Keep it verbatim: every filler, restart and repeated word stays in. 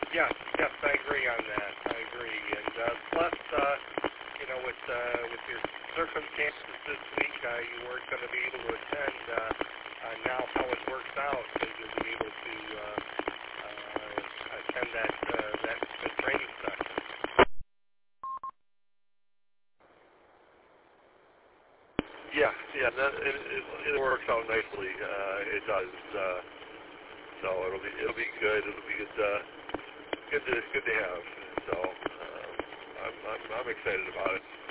Yes, yes, I agree on that. I agree. And uh, plus, uh, you know, with uh, with your circumstances this week, uh, you weren't going to be able to attend. Uh, uh, now, how it works out, uh, you'll be able to uh, uh, attend that uh, that the training session. Yeah, yeah, that, it, it, it works out nicely. Uh, it does. Uh, so it'll be it'll be good. It'll be good. Uh, good to good to have. So uh, I'm, I'm I'm excited about it.